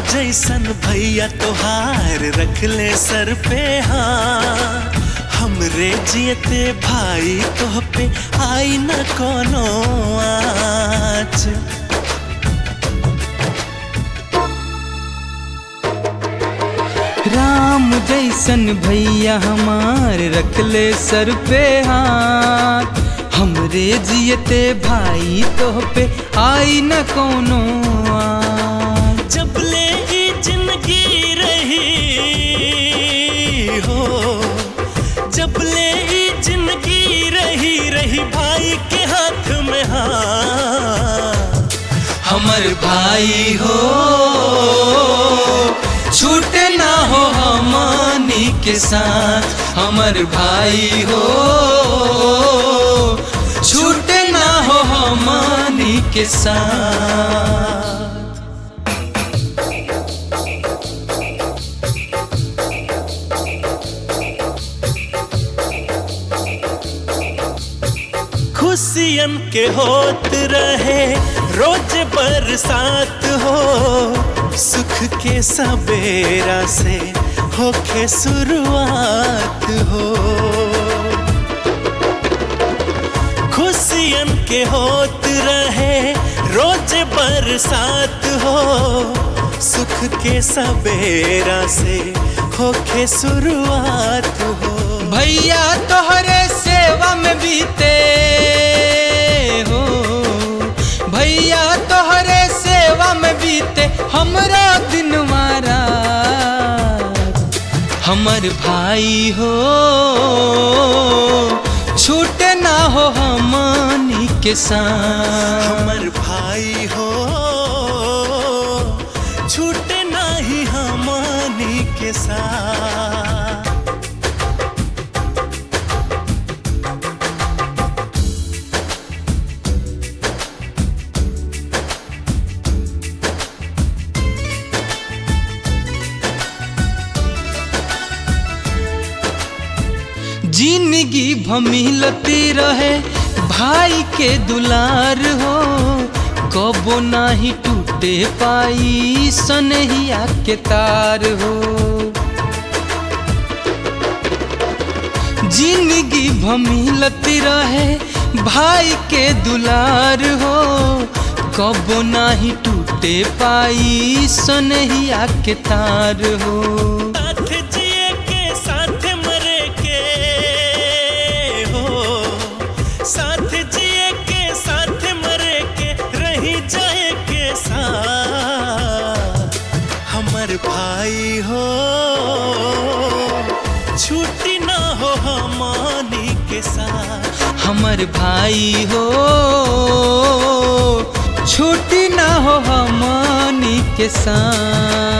जैसन भैया तोहार रख ले सर पे हाथ, हमरे जियते भाई तोह पे आई न कोनो आँच। राम जैसन भैया हमार रख ले सर पे हाथ, हमरे जियते भाई तोह पे आई न कोनो आँच। जब ले ई जिंदगी रही हो, जब ले ई जिंदगी रही रही भाई के हाथ में हाथ। हमर भाई हो छूटे ना हो हमनी के साथ, हमर भाई हो छूटे ना हो हमनी के साथ। खुशियन के होत रहे रोज बरसात हो, सुख के सवेरा से होके शुरुआत हो। खुशियन के होत रहे रोज बरसात हो, सुख के सवेरा से होके शुरुआत हो। भैया तोहरे सेवा में बीते हो, भैया तोहरे सेवा में बीते हमरा दिन मारा। हमर भाई हो छूटे ना हो हमनी के साथ, हमर भाई हो छूटे नाही हमनी के साथ। जिंदगी भमिलती रहे भाई के दुलार हो, कबो नाही टूटे पाई सनहिया के तार हो। जिंदगी भमिलती रहे भाई के दुलार हो, कबो नाही टूटे पाई सनहिया के तार हो। साथ जिए के साथ मरे के रही जाए के साथ। हमर भाई हो छूटी ना हो हमनी के साथ, हमर भाई हो छूटी ना हो हमनी के साथ।